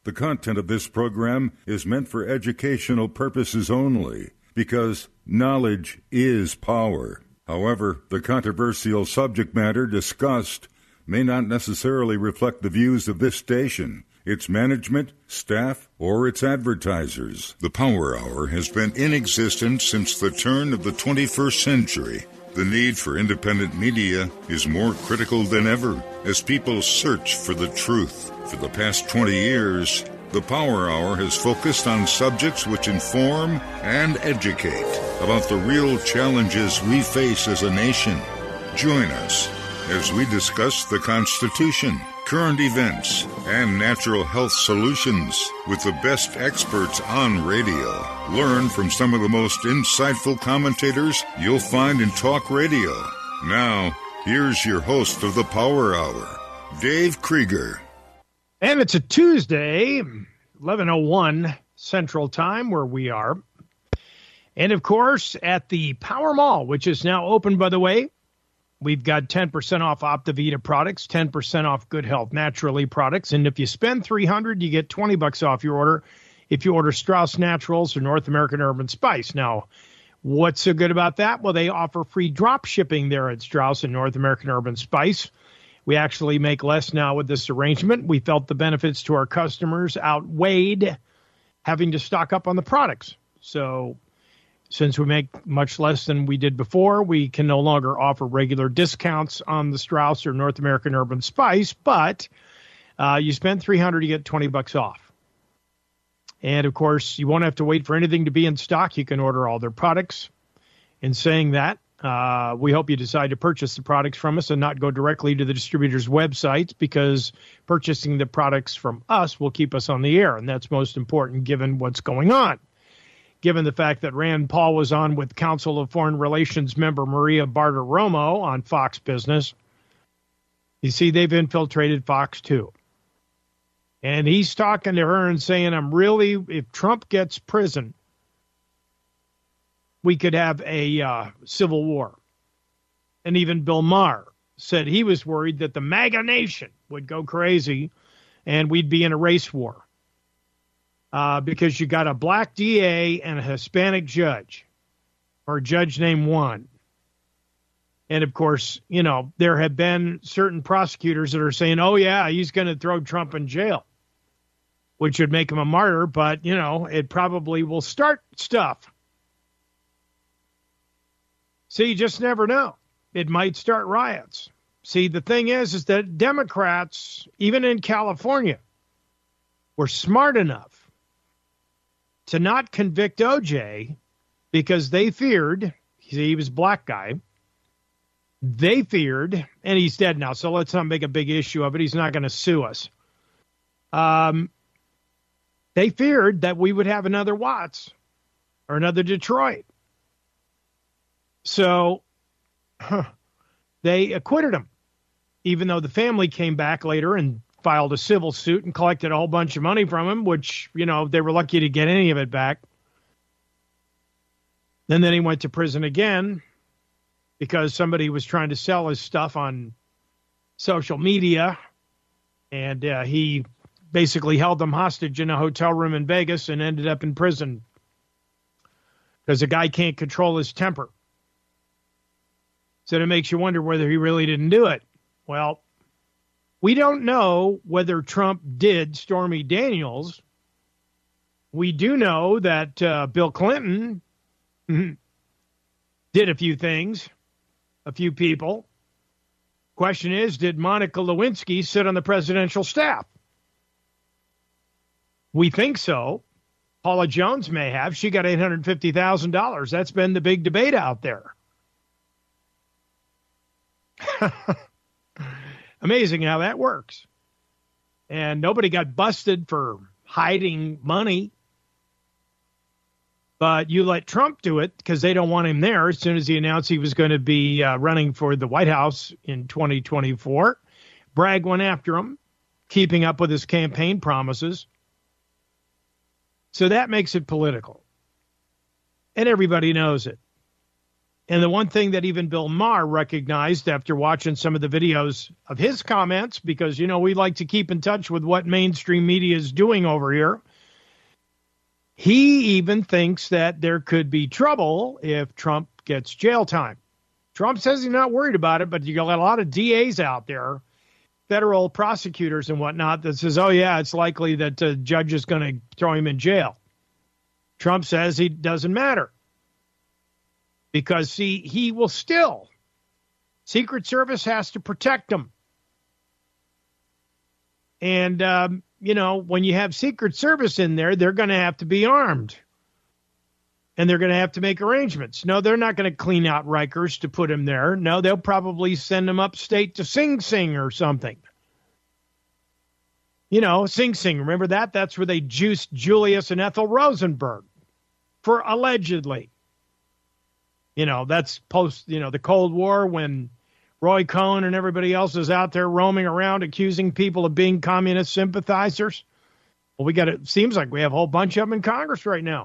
The content of this program is meant for educational purposes only, because knowledge is power. However, the controversial subject matter discussed may not necessarily reflect the views of this station, its management, staff, or its advertisers. The Power Hour has been in existence since the turn of the 21st century. The need for independent media is more critical than ever as people search for the truth. For the past 20 years, the Power Hour has focused on subjects which inform and educate about the real challenges we face as a nation. Join us as we discuss the Constitution, current events, and natural health solutions with the best experts on radio. Learn from some of the most insightful commentators you'll find in talk radio. Now, here's your host of the Power Hour, Dave Krieger. And it's a Tuesday, 11:01 Central Time, where we are. And, of course, at the Power Mall, which is now open, by the way, we've got 10% off Optavita products, 10% off Good Health Naturally products. And if you spend $300, you get $20 off your order if you order Strauss Naturals or North American Herb and Spice. Now, what's so good about that? Well, they offer free drop shipping there at Strauss and North American Herb and Spice. We actually make less now with this arrangement. We felt the benefits to our customers outweighed having to stock up on the products. So since we make much less than we did before, we can no longer offer regular discounts on the Strauss or North American Herb and Spice, but you spend $300, you get $20 off. And, of course, you won't have to wait for anything to be in stock. You can order all their products. In saying that, we hope you decide to purchase the products from us and not go directly to the distributor's websites, because purchasing the products from us will keep us on the air, and that's most important given what's going on. Given the fact that Rand Paul was on with Council of Foreign Relations member Maria Bartiromo on Fox Business, you see they've infiltrated Fox too. And he's talking to her and saying, if Trump gets prison, we could have a civil war. And even Bill Maher said he was worried that the MAGA nation would go crazy and we'd be in a race war. Because you got a black DA and a Hispanic judge, or a judge named Juan. And, of course, there have been certain prosecutors that are saying, oh, yeah, he's going to throw Trump in jail, which would make him a martyr, but, it probably will start stuff. See, you just never know. It might start riots. See, the thing is that Democrats, even in California, were smart enough to not convict OJ because they feared, he was a black guy, they feared, and he's dead now, so let's not make a big issue of it. He's not going to sue us. They feared that we would have another Watts or another Detroit. So they acquitted him, even though the family came back later and filed a civil suit and collected a whole bunch of money from him, which, they were lucky to get any of it back. And then he went to prison again because somebody was trying to sell his stuff on social media, and he basically held them hostage in a hotel room in Vegas and ended up in prison because the guy can't control his temper. So it makes you wonder whether he really didn't do it. Well, we don't know whether Trump did Stormy Daniels. We do know that Bill Clinton did a few things, a few people. Question is, did Monica Lewinsky sit on the presidential staff? We think so. Paula Jones may have. She got $850,000. That's been the big debate out there. Amazing how that works. And nobody got busted for hiding money. But you let Trump do it because they don't want him there as soon as he announced he was going to be running for the White House in 2024. Bragg went after him, keeping up with his campaign promises. So that makes it political. And everybody knows it. And the one thing that even Bill Maher recognized after watching some of the videos of his comments, because, we like to keep in touch with what mainstream media is doing over here. He even thinks that there could be trouble if Trump gets jail time. Trump says he's not worried about it, but you got a lot of DAs out there, federal prosecutors and whatnot, that says, oh, yeah, it's likely that the judge is going to throw him in jail. Trump says it doesn't matter because, see, he will still. Secret Service has to protect him. And, when you have Secret Service in there, they're going to have to be armed. And they're going to have to make arrangements. No, they're not going to clean out Rikers to put him there. No, they'll probably send him upstate to Sing Sing or something. Sing Sing, remember that? That's where they juiced Julius and Ethel Rosenberg for allegedly. That's post, the Cold War when Roy Cohn and everybody else is out there roaming around accusing people of being communist sympathizers. Well, it seems like we have a whole bunch of them in Congress right now.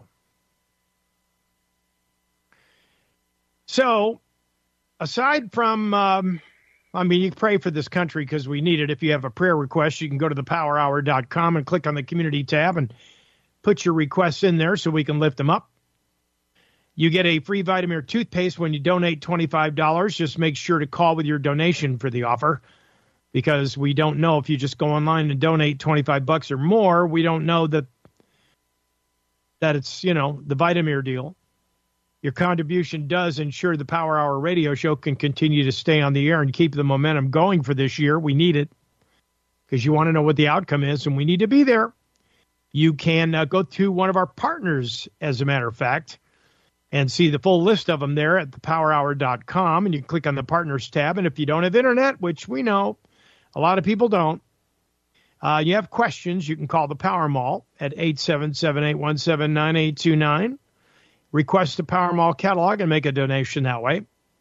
So, aside from, you pray for this country because we need it. If you have a prayer request, you can go to thepowerhour.com and click on the community tab and put your requests in there so we can lift them up. You get a free Vitamir toothpaste when you donate $25. Just make sure to call with your donation for the offer because we don't know if you just go online and donate $25 or more. We don't know that it's, the Vitamir deal. Your contribution does ensure the Power Hour radio show can continue to stay on the air and keep the momentum going for this year. We need it because you want to know what the outcome is, and we need to be there. You can go to one of our partners, as a matter of fact, and see the full list of them there at thepowerhour.com, and you click on the Partners tab. And if you don't have internet, which we know a lot of people don't, you have questions, you can call the Power Mall at 877-817-9829. Request the Power Mall catalog and make a donation that way.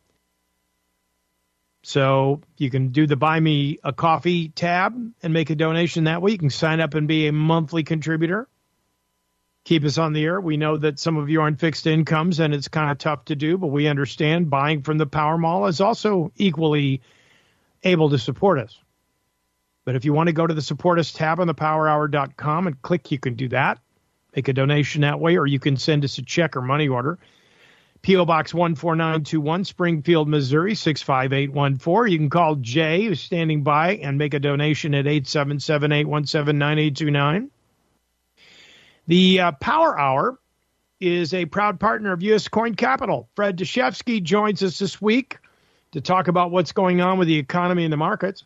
So you can do the Buy Me a Coffee tab and make a donation that way. You can sign up and be a monthly contributor. Keep us on the air. We know that some of you are on fixed incomes and it's kind of tough to do, but we understand buying from the Power Mall is also equally able to support us. But if you want to go to the Support Us tab on thepowerhour.com and click, you can do that. Make a donation that way, or you can send us a check or money order. P.O. Box 14921, Springfield, Missouri, 65814. You can call Jay, who's standing by, and make a donation at 877-817-9829. The Power Hour is a proud partner of U.S. Coin Capital. Fred Deshefsky joins us this week to talk about what's going on with the economy and the markets.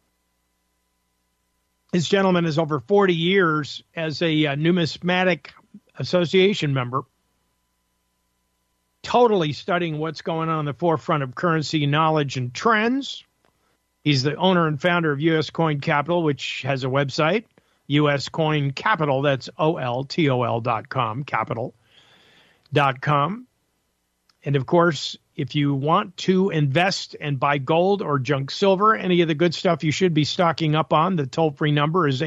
This gentleman is over 40 years as a numismatic association member, totally studying what's going on the forefront of currency knowledge and trends. He's the owner and founder of U.S. Coin Capital, which has a website, U.S. Coin Capital, that's OLTOL.com, capital.com. And, of course, if you want to invest and buy gold or junk silver, any of the good stuff you should be stocking up on, the toll-free number is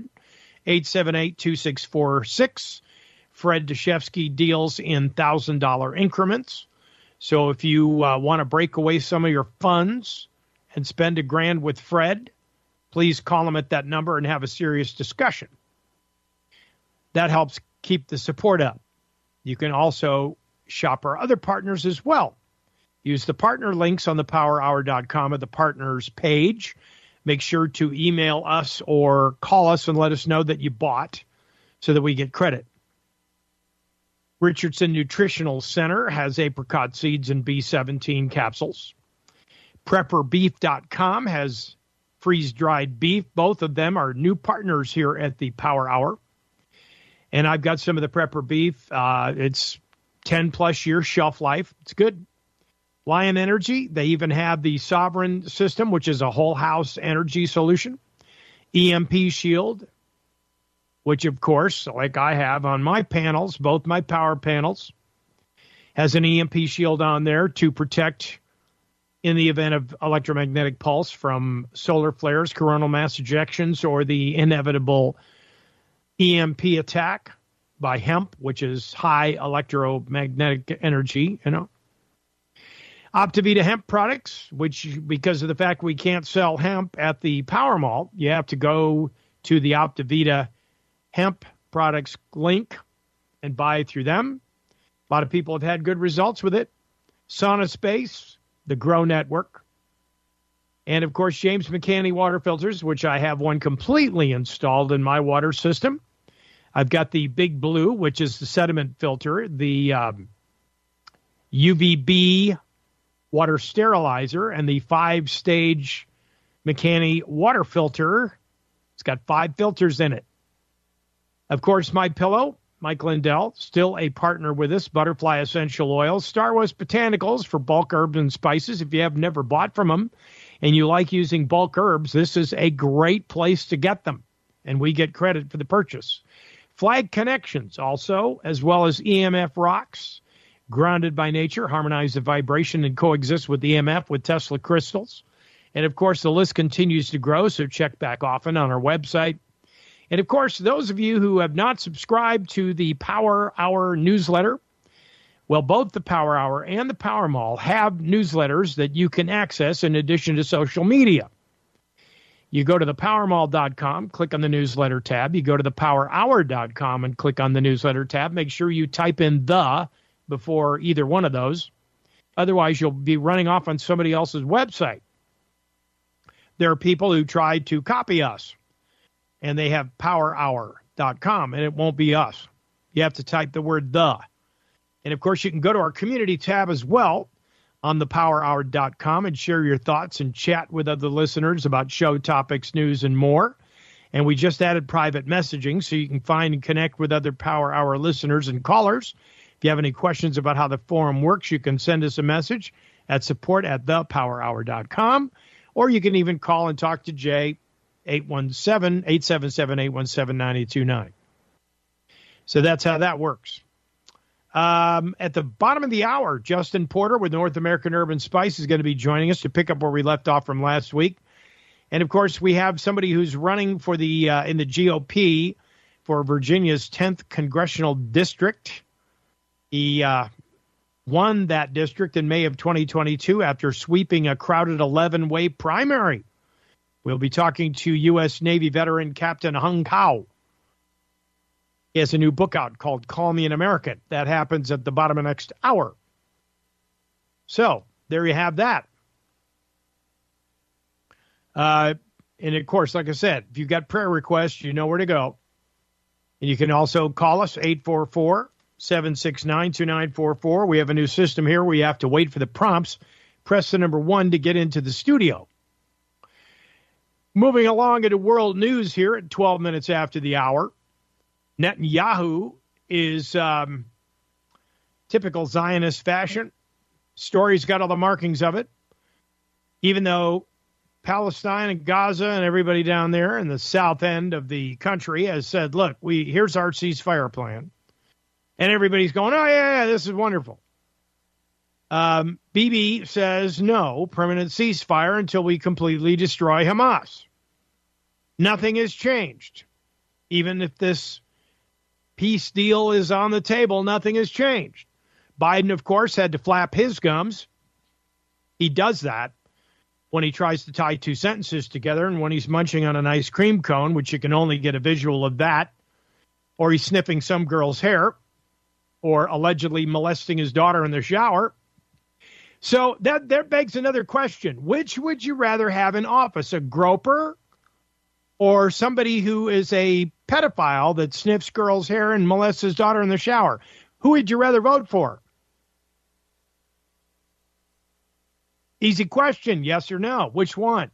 800-878-2646. Fred Deshefsky deals in $1,000 increments. So if you want to break away some of your funds and spend $1,000 with Fred, please call him at that number and have a serious discussion. That helps keep the support up. You can also shop our other partners as well. Use the partner links on thepowerhour.com at the partners page. Make sure to email us or call us and let us know that you bought so that we get credit. Richardson Nutritional Center has apricot seeds and B17 capsules. PrepperBeef.com has freeze-dried beef. Both of them are new partners here at the Power Hour. And I've got some of the Prepper beef. It's 10-plus year shelf life. It's good. Lion Energy, they even have the Sovereign system, which is a whole house energy solution. EMP Shield, which, of course, like I have on my panels, both my power panels, has an EMP shield on there to protect in the event of electromagnetic pulse from solar flares, coronal mass ejections, or the inevitable EMP attack by hemp, which is high electromagnetic energy, Optivita hemp products, which because of the fact we can't sell hemp at the Power Mall, you have to go to the Optivita hemp products link and buy through them. A lot of people have had good results with it. Sauna Space, the Grow Network, and of course James McCanney water filters, which I have one completely installed in my water system. I've got the Big Blue, which is the sediment filter, the UVB water sterilizer, and the 5-stage McCanney water filter. It's got 5 filters in it. Of course, My Pillow, Mike Lindell, still a partner with us. Butterfly Essential Oils, Star Wars Botanicals for bulk herbs and spices. If you have never bought from them and you like using bulk herbs, this is a great place to get them, and we get credit for the purchase. Flag Connections also, as well as EMF Rocks, grounded by nature, harmonize the vibration and coexist with EMF with Tesla crystals. And, of course, the list continues to grow, so check back often on our website. And, of course, those of you who have not subscribed to the Power Hour newsletter, well, both the Power Hour and the Power Mall have newsletters that you can access in addition to social media. You go to thepowermall.com, click on the newsletter tab. You go to thepowerhour.com and click on the newsletter tab. Make sure you type in the before either one of those. Otherwise, you'll be running off on somebody else's website. There are people who try to copy us, and they have powerhour.com, and it won't be us. You have to type the word the. And, of course, you can go to our community tab as well on thepowerhour.com and share your thoughts and chat with other listeners about show topics, news, and more. And we just added private messaging so you can find and connect with other Power Hour listeners and callers. If you have any questions about how the forum works, you can send us a message at support@thepowerhour.com, or you can even call and talk to Jay, 877-817-929. So that's how that works. At the bottom of the hour, Justin Porter with North American Urban Spice is going to be joining us to pick up where we left off from last week. And, of course, we have somebody who's running for the in the GOP for Virginia's 10th Congressional District. He won that district in May of 2022 after sweeping a crowded 11-way primary. We'll be talking to U.S. Navy veteran Captain Hung Kao. He has a new book out called Call Me an American. That happens at the bottom of next hour. So there you have that. And, of course, like I said, if you've got prayer requests, you know where to go. And you can also call us, 844-769-2944. We have a new system here where you have to wait for the prompts. Press the number 1 to get into the studio. Moving along into world news here at 12 minutes after the hour. Netanyahu is typical Zionist fashion. Story's got all the markings of it. Even though Palestine and Gaza and everybody down there in the south end of the country has said, look, here's our ceasefire plan. And everybody's going, oh, yeah, this is wonderful. Bibi says, no, permanent ceasefire until we completely destroy Hamas. Nothing has changed. Even if this peace deal is on the table, nothing has changed. Biden, of course, had to flap his gums. He does that when he tries to tie 2 sentences together and when he's munching on an ice cream cone, which you can only get a visual of that, or he's sniffing some girl's hair, or allegedly molesting his daughter in the shower. So that begs another question. Which would you rather have in office, a groper or somebody who is a pedophile that sniffs girls' hair and molests his daughter in the shower? Who would you rather vote for? Easy question, yes or no. Which one?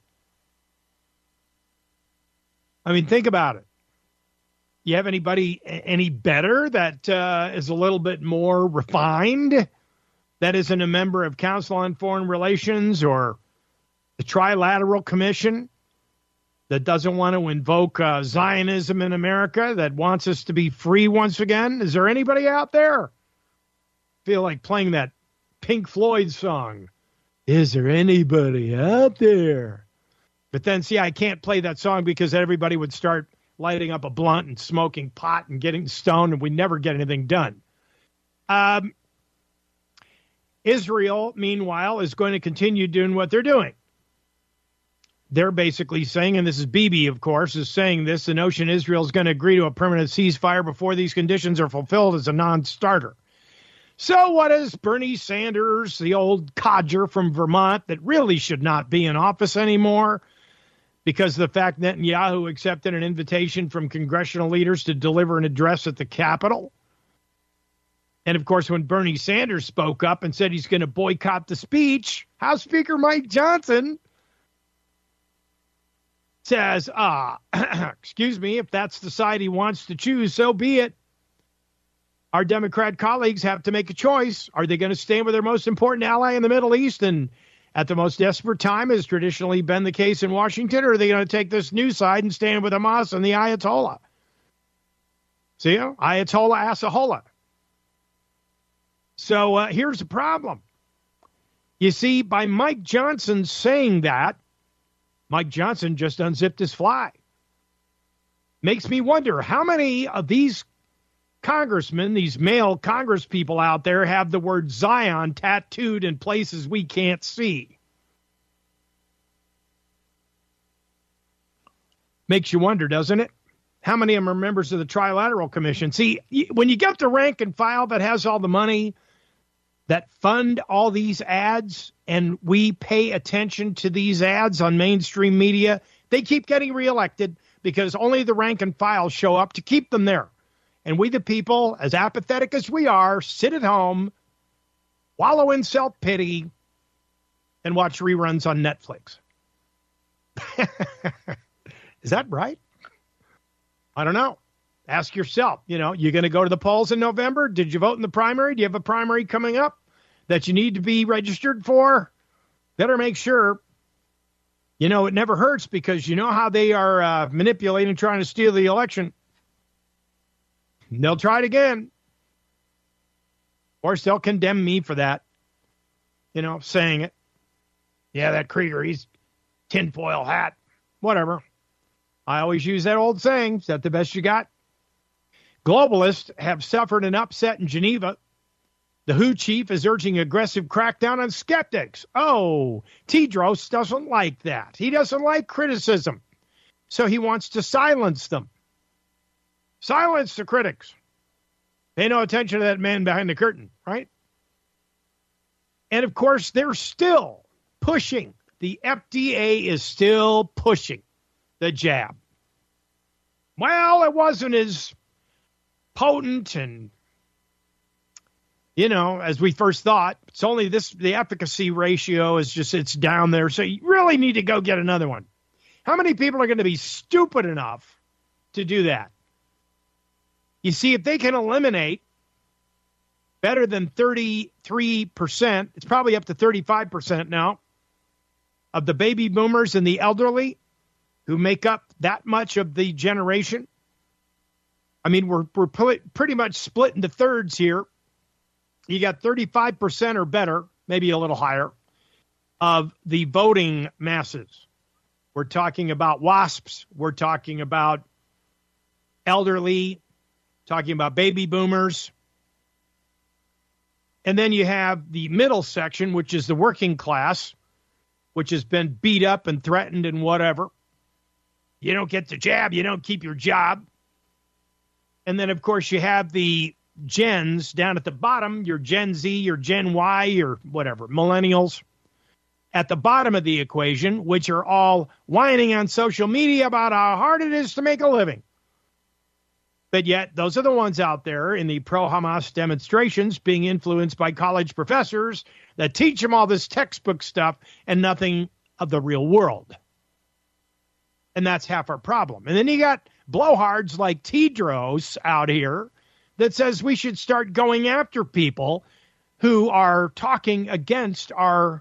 I mean, think about it. You have anybody any better that is a little bit more refined, that isn't a member of Council on Foreign Relations or the Trilateral Commission, that doesn't want to invoke Zionism in America, that wants us to be free once again? Is there anybody out there? I feel like playing that Pink Floyd song. Is there anybody out there? But then, see, I can't play that song because everybody would start lighting up a blunt and smoking pot and getting stoned, and we never get anything done. Israel, meanwhile, is going to continue doing what they're doing. They're basically saying, and this is Bibi, of course, is saying this, the notion Israel is going to agree to a permanent ceasefire before these conditions are fulfilled is a non-starter. So what is Bernie Sanders, the old codger from Vermont that really should not be in office anymore because of the fact that Netanyahu accepted an invitation from congressional leaders to deliver an address at the Capitol? And, of course, when Bernie Sanders spoke up and said he's going to boycott the speech, House Speaker Mike Johnson says, excuse me, if that's the side he wants to choose, so be it. Our Democrat colleagues have to make a choice. Are they going to stand with their most important ally in the Middle East and at the most desperate time, has traditionally been the case in Washington, or are they going to take this new side and stand with Hamas and the Ayatollah? See, Ayatollah Asahola. So here's the problem. You see, by Mike Johnson saying that, Mike Johnson just unzipped his fly. Makes me wonder how many of these congressmen, these male Congress people out there, have the word Zion tattooed in places we can't see. Makes you wonder, doesn't it? How many of them are members of the Trilateral Commission? See, when you get the rank and file that has all the money, that fund all these ads, and we pay attention to these ads on mainstream media, they keep getting reelected because only the rank and file show up to keep them there. And we, the people, as apathetic as we are, sit at home, wallow in self-pity, and watch reruns on Netflix. Is that right? I don't know. Ask yourself, you going to go to the polls in November? Did you vote in the primary? Do you have a primary coming up that you need to be registered for? Better make sure. It never hurts because you know how they are manipulating, trying to steal the election. They'll try it again. Of course, they'll condemn me for that, saying it. Yeah, that Krieger, he's tinfoil hat. Whatever. I always use that old saying, is that the best you got? Globalists have suffered an upset in Geneva. The WHO chief is urging aggressive crackdown on skeptics. Oh, Tedros doesn't like that. He doesn't like criticism. So he wants to silence them. Silence the critics. Pay no attention to that man behind the curtain, right? And, of course, they're still pushing. The FDA is still pushing the jab. Well, it wasn't as potent and, as we first thought. It's only the efficacy ratio is just, it's down there. So you really need to go get another one. How many people are going to be stupid enough to do that? You see, if they can eliminate better than 33%, it's probably up to 35% now, of the baby boomers and the elderly who make up that much of the generation. I mean, we're pretty much split into thirds here. You got 35% or better, maybe a little higher, of the voting masses. We're talking about WASPs. We're talking about elderly, talking about baby boomers. And then you have the middle section, which is the working class, which has been beat up and threatened and whatever. You don't get the jab, you don't keep your job. And then, of course, you have the gens down at the bottom, your Gen Z, your Gen Y, your whatever, millennials, at the bottom of the equation, which are all whining on social media about how hard it is to make a living. But yet, those are the ones out there in the pro-Hamas demonstrations being influenced by college professors that teach them all this textbook stuff and nothing of the real world. And that's half our problem. And then you got blowhards like Tedros out here that says we should start going after people who are talking against our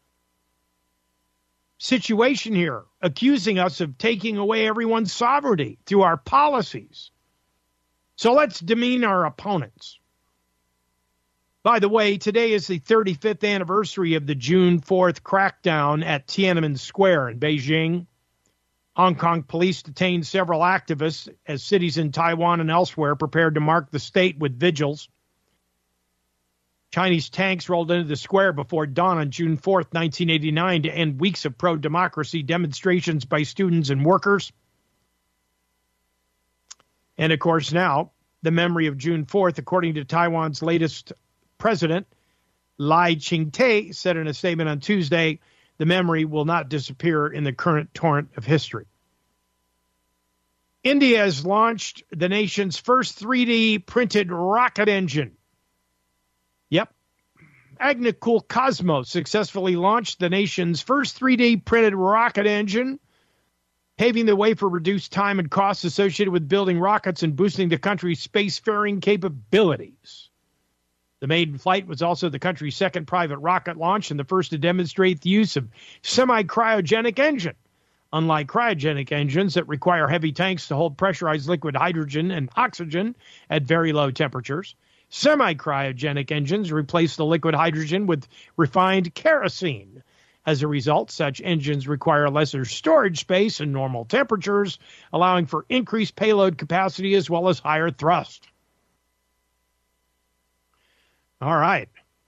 situation here, accusing us of taking away everyone's sovereignty through our policies. So let's demean our opponents. By the way, today is the 35th anniversary of the June 4th crackdown at Tiananmen Square in Beijing. Hong Kong police detained several activists as cities in Taiwan and elsewhere prepared to mark the state with vigils. Chinese tanks rolled into the square before dawn on June 4th, 1989, to end weeks of pro-democracy demonstrations by students and workers. And, of course, now, the memory of June 4th, according to Taiwan's latest president, Lai Ching-te, said in a statement on Tuesday, the memory will not disappear in the current torrent of history. India has launched the nation's first 3D printed rocket engine. Yep. Agnikul Cosmos successfully launched the nation's first 3D printed rocket engine, paving the way for reduced time and costs associated with building rockets and boosting the country's spacefaring capabilities. The maiden flight was also the country's second private rocket launch and the first to demonstrate the use of semi-cryogenic engine. Unlike cryogenic engines that require heavy tanks to hold pressurized liquid hydrogen and oxygen at very low temperatures, semi-cryogenic engines replace the liquid hydrogen with refined kerosene. As a result, such engines require lesser storage space and normal temperatures, allowing for increased payload capacity as well as higher thrust. All right.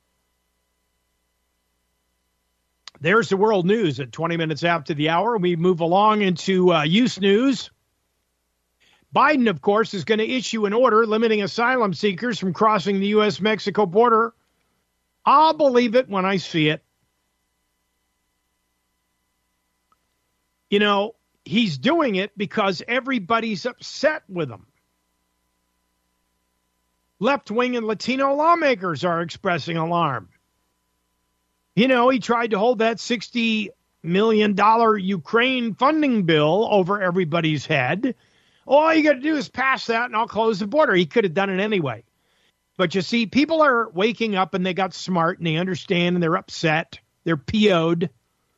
There's the world news at 20 minutes after the hour. We move along into youth news. Biden, of course, is going to issue an order limiting asylum seekers from crossing the U.S.-Mexico border. I'll believe it when I see it. You know, he's doing it because everybody's upset with him. Left-wing and Latino lawmakers are expressing alarm. You know, he tried to hold that $60 million Ukraine funding bill over everybody's head. All you got to do is pass that and I'll close the border. He could have done it anyway. But you see, people are waking up and they got smart and they understand and they're upset. They're PO'd.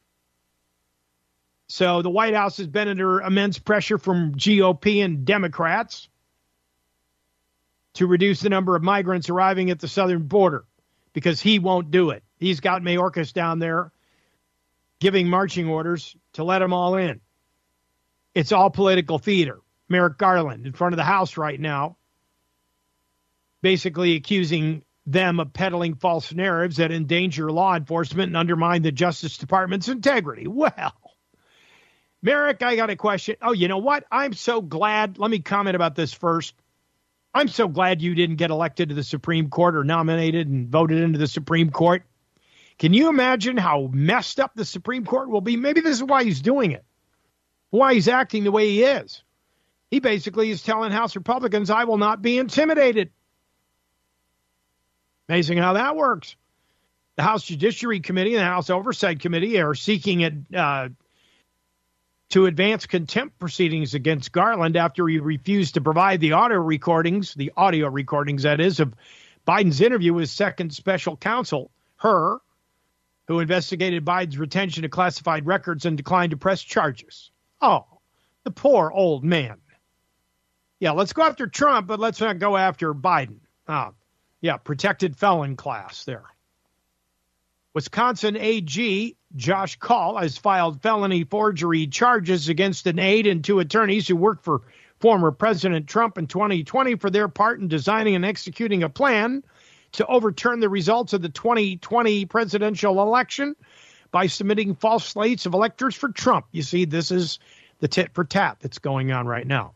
So the White House has been under immense pressure from GOP and Democrats to reduce the number of migrants arriving at the southern border because he won't do it. He's got Mayorkas down there giving marching orders to let them all in. It's all political theater. Merrick Garland in front of the House right now, basically accusing them of peddling false narratives that endanger law enforcement and undermine the Justice Department's integrity. Well, Merrick, I got a question. Oh, you know what? I'm so glad. Let me comment about this first. I'm so glad you didn't get elected to the Supreme Court or nominated and voted into the Supreme Court. Can you imagine how messed up the Supreme Court will be? Maybe this is why he's doing it, why he's acting the way he is. He basically is telling House Republicans, I will not be intimidated. Amazing how that works. The House Judiciary Committee and the House Oversight Committee are seeking to advance contempt proceedings against Garland after he refused to provide the audio recordings, that is, of Biden's interview with second special counsel, who investigated Biden's retention of classified records and declined to press charges. Oh, the poor old man. Yeah, let's go after Trump, but let's not go after Biden. Protected felon class there. Wisconsin AG Josh Kaul has filed felony forgery charges against an aide and two attorneys who worked for former President Trump in 2020 for their part in designing and executing a plan to overturn the results of the 2020 presidential election by submitting false slates of electors for Trump. You see, this is the tit for tat that's going on right now.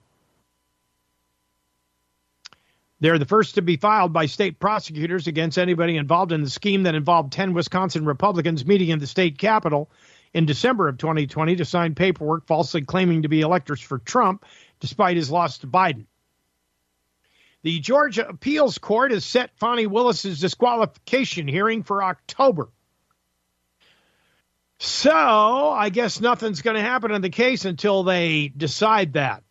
They're the first to be filed by state prosecutors against anybody involved in the scheme that involved 10 Wisconsin Republicans meeting in the state capitol in December of 2020 to sign paperwork falsely claiming to be electors for Trump, despite his loss to Biden. The Georgia Appeals Court has set Fani Willis's disqualification hearing for October. So I guess nothing's going to happen in the case until they decide that.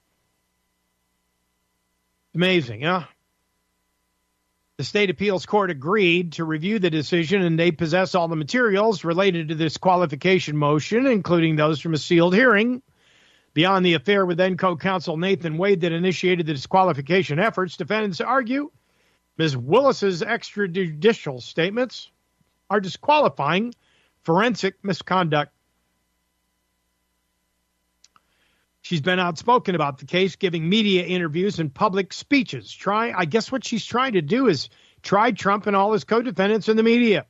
Amazing, huh? The state appeals court agreed to review the decision, and they possess all the materials related to this qualification motion, including those from a sealed hearing. Beyond the affair with then co-counsel Nathan Wade that initiated the disqualification efforts, defendants argue Ms. Willis's extrajudicial statements are disqualifying forensic misconduct. She's been outspoken about the case, giving media interviews and public speeches. I guess what she's trying to do is tried Trump and all his co-defendants in the media.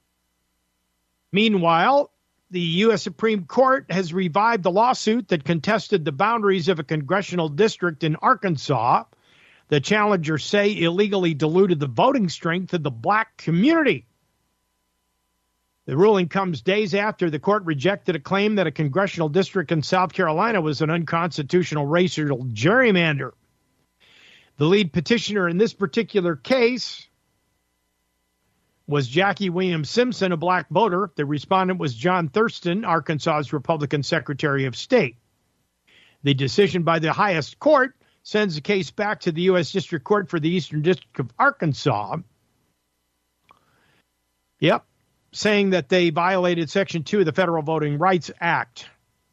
Meanwhile, the U.S. Supreme Court has revived the lawsuit that contested the boundaries of a congressional district in Arkansas. The challengers say illegally diluted the voting strength of the black community. The ruling comes days after the court rejected a claim that a congressional district in South Carolina was an unconstitutional racial gerrymander. The lead petitioner in this particular case was Jackie Williams Simpson, a black voter. The respondent was John Thurston, Arkansas's Republican Secretary of State. The decision by the highest court sends the case back to the U.S. District Court for the Eastern District of Arkansas. Yep. Saying that they violated Section 2 of the Federal Voting Rights Act.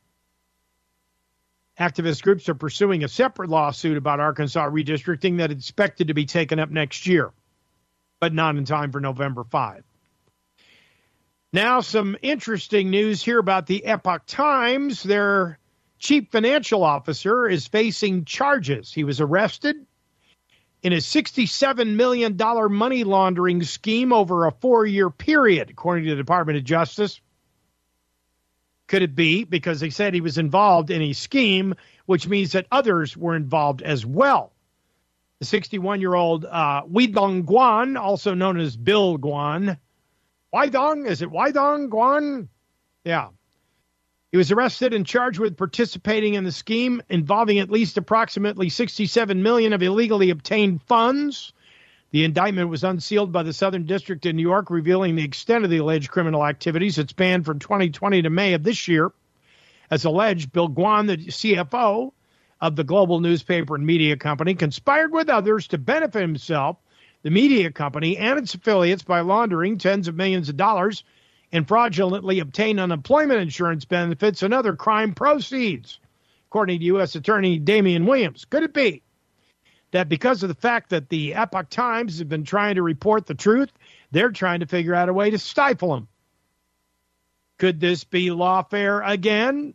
Activist groups are pursuing a separate lawsuit about Arkansas redistricting that is expected to be taken up next year, but not in time for November 5. Now, some interesting news here about the Epoch Times. Their chief financial officer is facing charges. He was arrested in a $67 million money laundering scheme over a 4-year period, according to the Department of Justice. Could it be because they said he was involved in a scheme, which means that others were involved as well? The 61-year-old Weidong Guan, also known as Bill Guan. Weidong? Is it Weidong Guan? Yeah. He was arrested and charged with participating in the scheme involving at least approximately $67 million of illegally obtained funds. The indictment was unsealed by the Southern District in New York, revealing the extent of the alleged criminal activities that spanned from 2020 to May of this year. As alleged, Bill Guan, the CFO of the global newspaper and media company, conspired with others to benefit himself, the media company, and its affiliates by laundering tens of millions of dollars and fraudulently obtain unemployment insurance benefits and other crime proceeds, according to U.S. Attorney Damian Williams. Could it be that because of the fact that the Epoch Times have been trying to report the truth, they're trying to figure out a way to stifle them? Could this be lawfare again?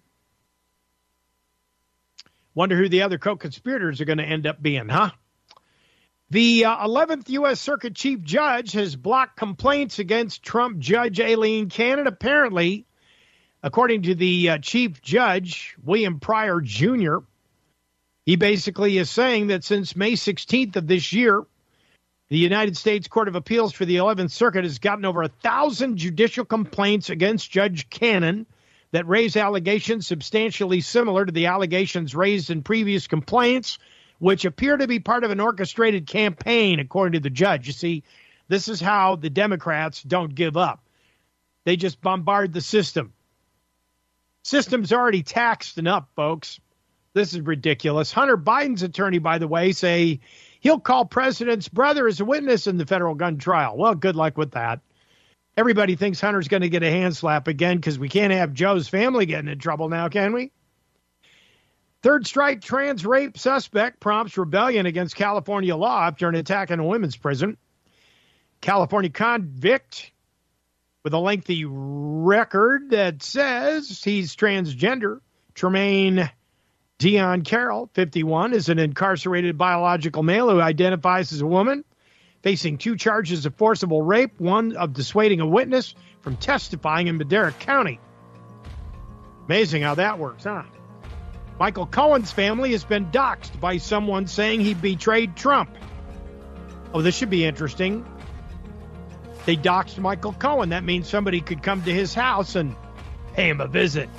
Wonder who the other co-conspirators are going to end up being, huh? The 11th U.S. Circuit Chief Judge has blocked complaints against Trump Judge Aileen Cannon. Apparently, according to the Chief Judge, William Pryor Jr., he basically is saying that since May 16th of this year, the United States Court of Appeals for the 11th Circuit has gotten over 1,000 judicial complaints against Judge Cannon that raise allegations substantially similar to the allegations raised in previous complaints, which appear to be part of an orchestrated campaign, according to the judge. You see, this is how the Democrats don't give up. They just bombard the system. System's already taxed enough, folks. This is ridiculous. Hunter Biden's attorney, by the way, say he'll call president's brother as a witness in the federal gun trial. Well, good luck with that. Everybody thinks Hunter's going to get a hand slap again because we can't have Joe's family getting in trouble now, can we? Third strike trans rape suspect prompts rebellion against California law after an attack in a women's prison. California convict with a lengthy record that says he's transgender, Tremaine Dion Carroll, 51, is an incarcerated biological male who identifies as a woman, facing 2 charges of forcible rape, one of dissuading a witness from testifying in Madera County. Amazing how that works, huh? Michael Cohen's family has been doxxed by someone saying he betrayed Trump. Oh, this should be interesting. They doxxed Michael Cohen. That means somebody could come to his house and pay him a visit.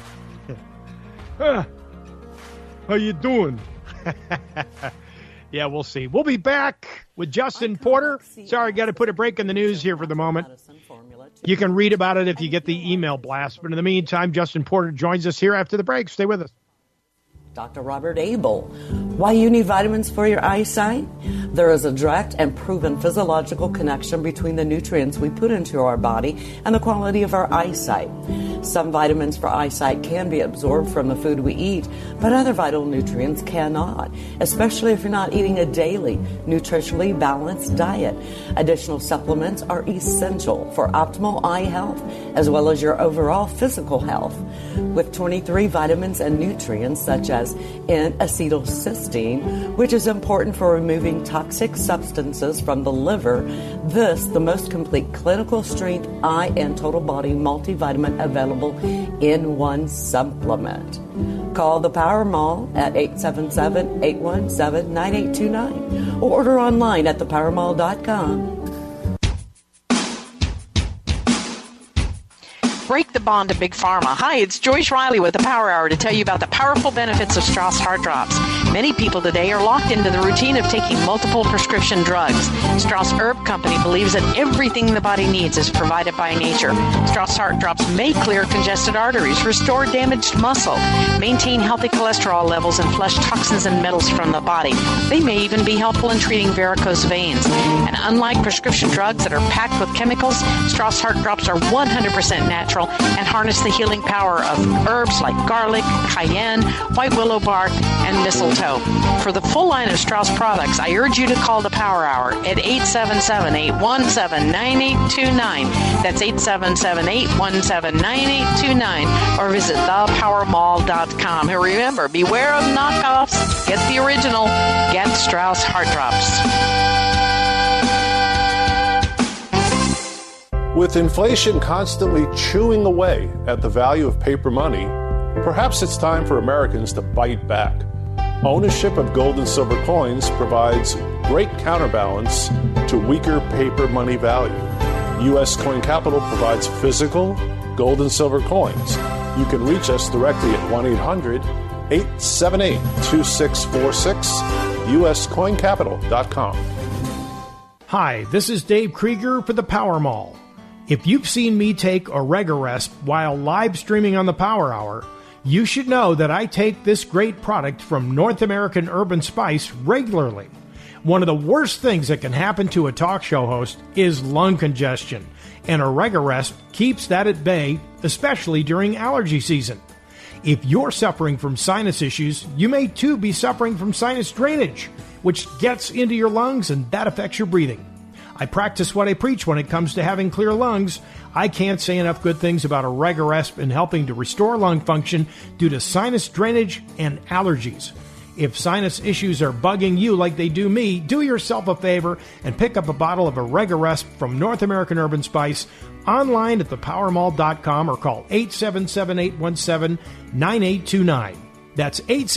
How you doing? Yeah, we'll see. We'll be back with Justin Porter. Sorry, I got to put a break in the news here for the moment. You can read about it if you get the email blast. But in the meantime, Justin Porter joins us here after the break. Stay with us. Dr. Robert Abel. Why you need vitamins for your eyesight? There is a direct and proven physiological connection between the nutrients we put into our body and the quality of our eyesight. Some vitamins for eyesight can be absorbed from the food we eat, but other vital nutrients cannot, especially if you're not eating a daily, nutritionally balanced diet. Additional supplements are essential for optimal eye health as well as your overall physical health. With 23 vitamins and nutrients such as has N-acetylcysteine, which is important for removing toxic substances from the liver. This, the most complete clinical strength eye and total body multivitamin available in one supplement. Call the Power Mall at 877-817-9829 or order online at thepowermall.com. Break the bond to Big Pharma. Hi, it's Joyce Riley with the Power Hour to tell you about the powerful benefits of Strauss Heart Drops. Many people today are locked into the routine of taking multiple prescription drugs. Strauss Herb Company believes that everything the body needs is provided by nature. Strauss Heart Drops may clear congested arteries, restore damaged muscle, maintain healthy cholesterol levels, and flush toxins and metals from the body. They may even be helpful in treating varicose veins. And unlike prescription drugs that are packed with chemicals, Strauss Heart Drops are 100% natural and harness the healing power of herbs like garlic, cayenne, white willow bark, and mistletoe. For the full line of Strauss products, I urge you to call the Power Hour at 877-817-9829. That's 877-817-9829, or visit thepowermall.com. And remember, beware of knockoffs. Get the original. Get Strauss Heart Drops. With inflation constantly chewing away at the value of paper money, perhaps it's time for Americans to bite back. Ownership of gold and silver coins provides great counterbalance to weaker paper money value. U.S. Coin Capital provides physical gold and silver coins. You can reach us directly at 1-800-878-2646, uscoincapital.com. Hi, this is Dave Krieger for the Power Mall. If you've seen me take Oregarest while live streaming on the Power Hour, you should know that I take this great product from North American Herb & Spice regularly. One of the worst things that can happen to a talk show host is lung congestion, and Oregarest keeps that at bay, especially during allergy season. If you're suffering from sinus issues, you may too be suffering from sinus drainage, which gets into your lungs and that affects your breathing. I practice what I preach when it comes to having clear lungs. I can't say enough good things about Oregarest in helping to restore lung function due to sinus drainage and allergies. If sinus issues are bugging you like they do me, do yourself a favor and pick up a bottle of Oregarest from North American Herb & Spice online at thepowermall.com or call 877-817-9829. That's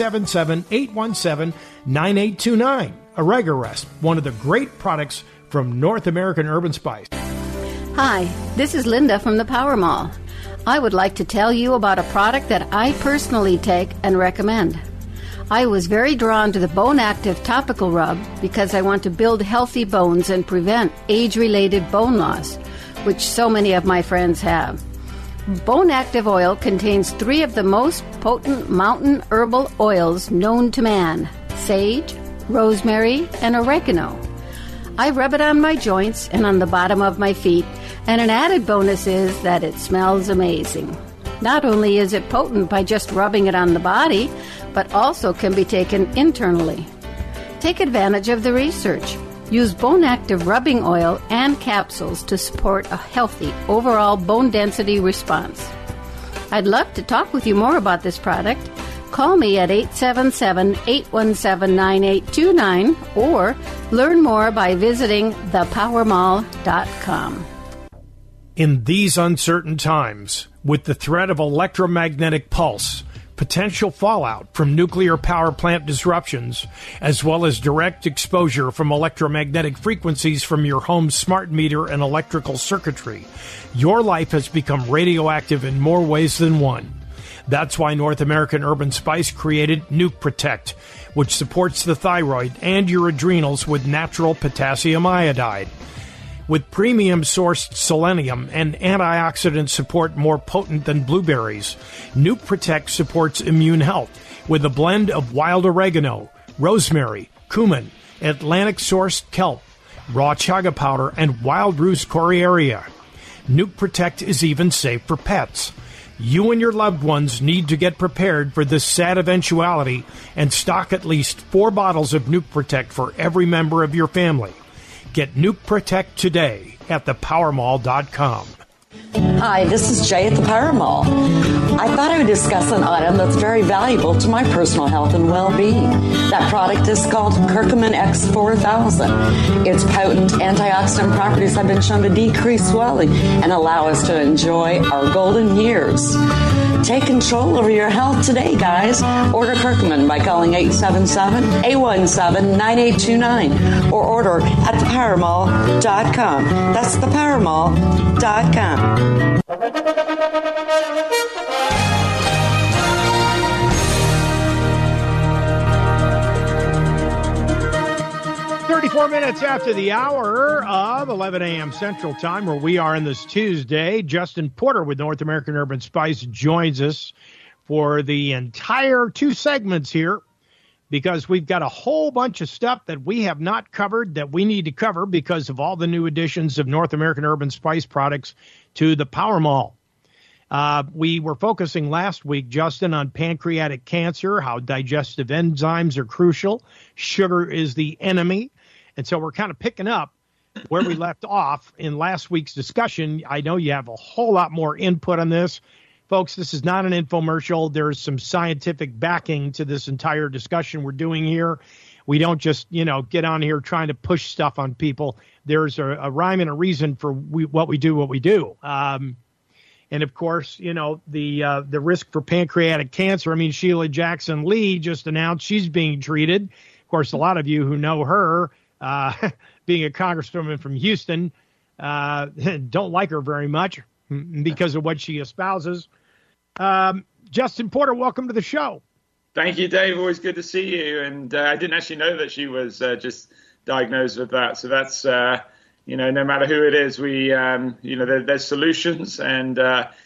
877-817-9829. Oregarest, one of the great products from North American Herb & Spice. Hi, this is Linda from the Power Mall. I would like to tell you about a product that I personally take and recommend. I was very drawn to the Bone Active Topical Rub because I want to build healthy bones and prevent age-related bone loss, which so many of my friends have. Bone Active Oil contains 3 of the most potent mountain herbal oils known to man: sage, rosemary, and oregano. I rub it on my joints and on the bottom of my feet, and an added bonus is that it smells amazing. Not only is it potent by just rubbing it on the body, but also can be taken internally. Take advantage of the research. Use Bone Active rubbing oil and capsules to support a healthy overall bone density response. I'd love to talk with you more about this product. Call me at 877-817-9829 or learn more by visiting thepowermall.com. In these uncertain times, with the threat of electromagnetic pulse, potential fallout from nuclear power plant disruptions, as well as direct exposure from electromagnetic frequencies from your home's smart meter and electrical circuitry, your life has become radioactive in more ways than one. That's why North American Herb & Spice created Nuke Protect, which supports the thyroid and your adrenals with natural potassium iodide. With premium-sourced selenium and antioxidant support more potent than blueberries, Nuke Protect supports immune health with a blend of wild oregano, rosemary, cumin, Atlantic-sourced kelp, raw chaga powder, and wild rose coriaria. Nuke Protect is even safe for pets. You and your loved ones need to get prepared for this sad eventuality and stock at least 4 bottles of Nuke Protect for every member of your family. Get Nuke Protect today at thepowermall.com. Hi, this is Jay at the Power Mall. I thought I would discuss an item that's very valuable to my personal health and well-being. That product is called Curcumin X4000. Its potent antioxidant properties have been shown to decrease swelling and allow us to enjoy our golden years. Take control over your health today, guys. Order Curcumin by calling 877-817-9829 or order at thepowermall.com. That's thepowermall.com. 34 minutes after the hour of 11 a.m. Central Time, where we are on this Tuesday. Justin Porter with North American Urban Spice joins us for the entire 2 segments here, because we've got a whole bunch of stuff that we have not covered that we need to cover because of all the new additions of North American Urban Spice products to the Power Mall. We were focusing last week, Justin, on pancreatic cancer, how digestive enzymes are crucial. Sugar is the enemy. And so we're kind of picking up where we left off in last week's discussion. I know you have a whole lot more input on this. Folks, this is not an infomercial. There's some scientific backing to this entire discussion we're doing here. We don't just, get on here trying to push stuff on people. There's a rhyme and a reason for what we do. And of course, the risk for pancreatic cancer. I mean, Sheila Jackson Lee just announced she's being treated. Of course, a lot of you who know her, being a congresswoman from Houston, don't like her very much because of what she espouses. Justin Porter, welcome to the show. Thank you, Dave. Always good to see you. And I didn't actually know that she was just diagnosed with that. So that's, no matter who it is, we, there's solutions. And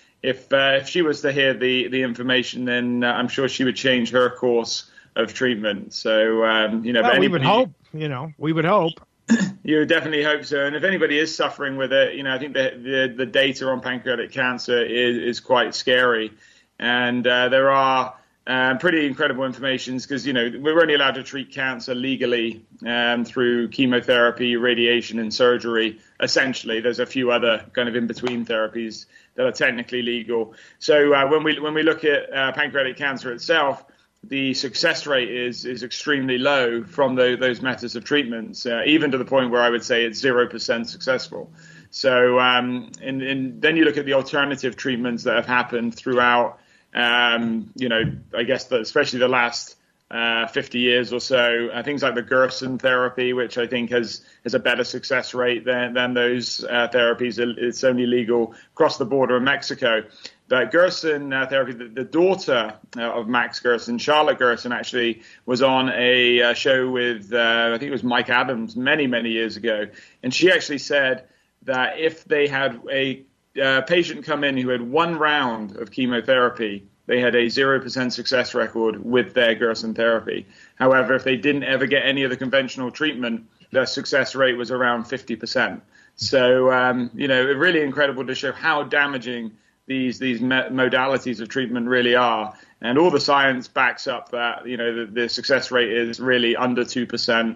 if she was to hear the information, then I'm sure she would change her course of treatment. So, we would hope. We would hope. You would definitely hope so. And if anybody is suffering with it, I think the data on pancreatic cancer is quite scary. And there are pretty incredible information because, we're only allowed to treat cancer legally through chemotherapy, radiation, and surgery. Essentially, there's a few other kind of in-between therapies that are technically legal. So when we look at pancreatic cancer itself, the success rate is extremely low from those methods of treatments, even to the point where I would say it's 0% successful. So and then you look at the alternative treatments that have happened throughout, I guess especially the last 50 years or so, things like the Gerson therapy, which I think has a better success rate than those therapies. It's only legal across the border in Mexico. But Gerson therapy, the daughter of Max Gerson, Charlotte Gerson, actually was on a show with, I think it was Mike Adams many, many years ago. And she actually said that if they had a patient come in who had 1 round of chemotherapy, they had a 0% success record with their Gerson therapy. However, if they didn't ever get any of the conventional treatment, their success rate was around 50%. So, really incredible to show how damaging these modalities of treatment really are. And all the science backs up that, the success rate is really under 2%.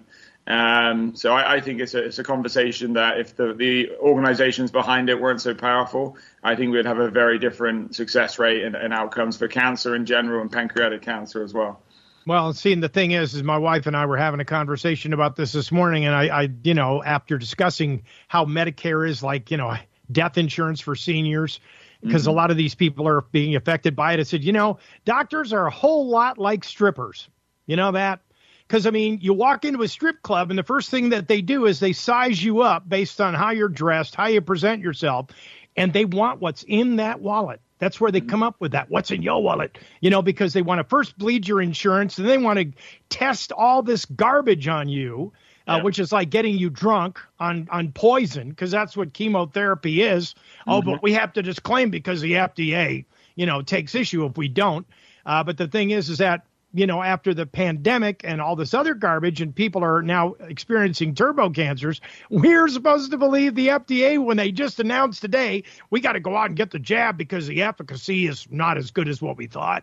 So I think it's a conversation that if the organizations behind it weren't so powerful, I think we'd have a very different success rate and outcomes for cancer in general and pancreatic cancer as well. Well, seeing the thing is my wife and I were having a conversation about this morning, and I after discussing how Medicare is like, death insurance for seniors, because a lot of these people are being affected by it. I said, doctors are a whole lot like strippers. You know that? Because, you walk into a strip club and the first thing that they do is they size you up based on how you're dressed, how you present yourself, and they want what's in that wallet. That's where they come up with that. What's in your wallet? Because they want to first bleed your insurance and they want to test all this garbage on you, which is like getting you drunk on poison, because that's what chemotherapy is. But we have to disclaim because the FDA, takes issue if we don't. But the thing is that, after the pandemic and all this other garbage and people are now experiencing turbo cancers, we're supposed to believe the FDA when they just announced today, we got to go out and get the jab because the efficacy is not as good as what we thought.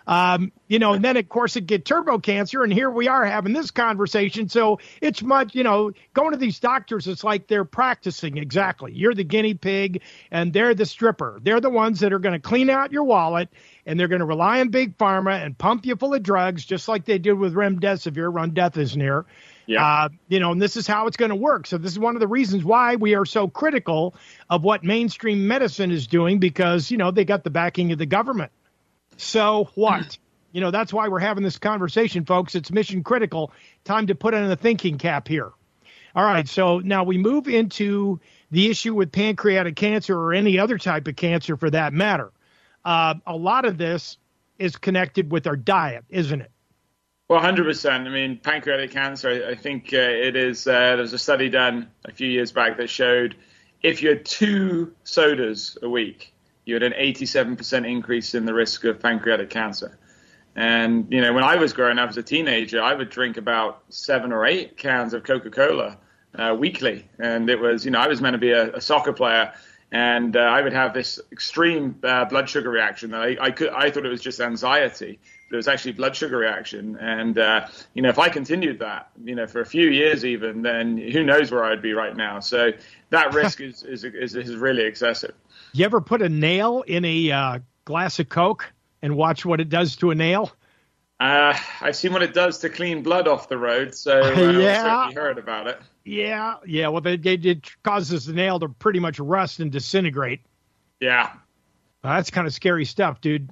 And then, of course, it get turbo cancer, and here we are having this conversation. So it's much, going to these doctors, it's like they're practicing exactly. You're the guinea pig, and they're the stripper. They're the ones that are going to clean out your wallet, and they're going to rely on Big Pharma and pump you full of drugs, just like they did with remdesivir, run death is near. Yeah. And this is how it's going to work. So this is one of the reasons why we are so critical of what mainstream medicine is doing, because, they got the backing of the government. So what? That's why we're having this conversation, folks. It's mission critical. Time to put on a thinking cap here. All right. So now we move into the issue with pancreatic cancer, or any other type of cancer for that matter. A lot of this is connected with our diet, isn't it? Well, 100%. I mean, pancreatic cancer, I think it is, there was a study done a few years back that showed if you had 2 sodas a week, you had an 87% increase in the risk of pancreatic cancer. And, when I was growing up as a teenager, I would drink about 7 or 8 cans of Coca-Cola weekly. And it was, I was meant to be a soccer player, and I would have this extreme blood sugar reaction that I thought it was just anxiety. But it was actually blood sugar reaction. And, if I continued that, for a few years even, then who knows where I'd be right now. So that risk is really excessive. You ever put a nail in a glass of Coke and watch what it does to a nail? I've seen what it does to clean blood off the road, so I've certainly heard about it. Yeah. Well, it causes the nail to pretty much rust and disintegrate. Yeah. That's kind of scary stuff, dude.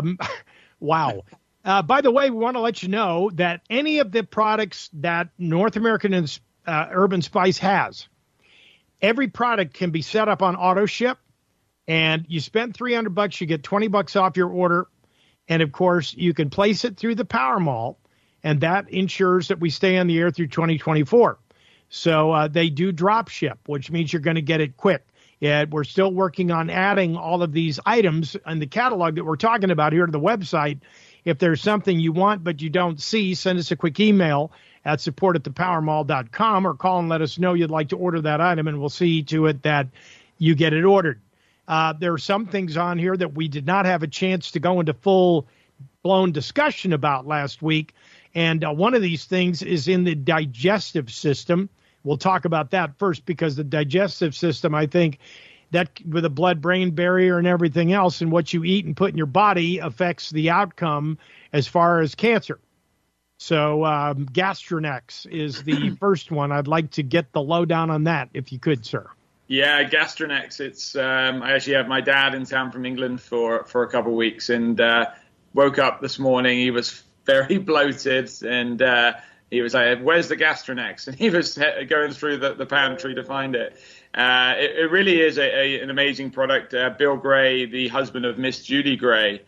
Wow. By the way, we want to let you know that any of the products that North American Urban Spice has, every product can be set up on auto ship. And you spend $300, you get $20 off your order. And of course, you can place it through the Powermall, and that ensures that we stay on the air through 2024. So they do drop ship, which means you're going to get it quick. We're still working on adding all of these items in the catalog that we're talking about here to the website. If there's something you want but you don't see, send us a quick email at support@thepowermall.com, or call and let us know you'd like to order that item, and we'll see to it that you get it ordered. There are some things on here that we did not have a chance to go into full-blown discussion about last week, and one of these things is in the digestive system. We'll talk about that first, because the digestive system, I think, that with the blood-brain barrier and everything else, and what you eat and put in your body affects the outcome as far as cancer. So Gastronex is the first one. I'd like to get the lowdown on that, if you could, sir. Yeah, Gastronex. It's I actually have my dad in town from England for a couple of weeks, and woke up this morning. He was very bloated, and he was like, "Where's the Gastronex?" And he was going through the pantry to find it. It really is an amazing product. Bill Gray, the husband of Miss Judy Gray,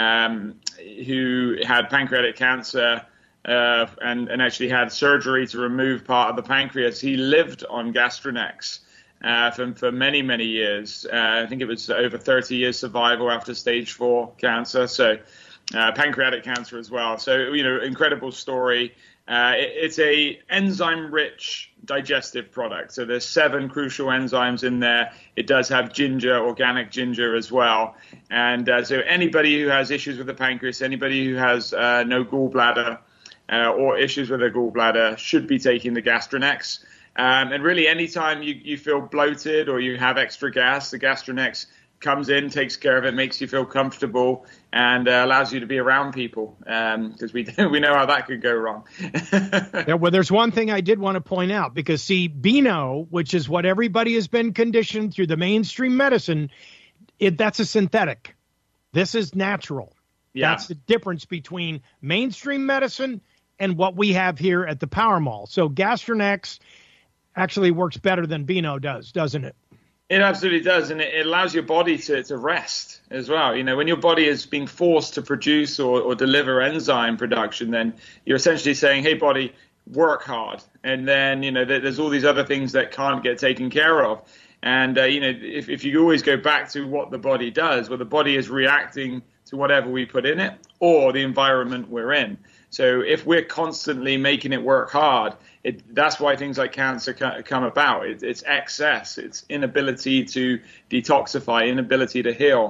who had pancreatic cancer and actually had surgery to remove part of the pancreas, he lived on Gastronex for many, many years. I think it was over 30 years survival after stage 4 cancer. So pancreatic cancer as well. So, incredible story. It's a enzyme-rich digestive product. So there's 7 crucial enzymes in there. It does have ginger, organic ginger as well. And so anybody who has issues with the pancreas, anybody who has no gallbladder or issues with their gallbladder should be taking the Gastronex. And really, anytime you feel bloated or you have extra gas, the Gastronex comes in, takes care of it, makes you feel comfortable, and allows you to be around people, because we know how that could go wrong. Yeah, well, there's one thing I did want to point out, because, see, Beano, which is what everybody has been conditioned through the mainstream medicine, that's a synthetic. This is natural. Yeah. That's the difference between mainstream medicine and what we have here at the Powermall. So Gastronex actually works better than Beano does, doesn't it? It absolutely does, and it allows your body to rest as well. When your body is being forced to produce or deliver enzyme production, then you're essentially saying, hey, body, work hard. And then, there's all these other things that can't get taken care of. And, if you always go back to what the body does, well, the body is reacting to whatever we put in it or the environment we're in. So if we're constantly making it work hard, that's why things like cancer come about. It's excess, it's inability to detoxify, inability to heal.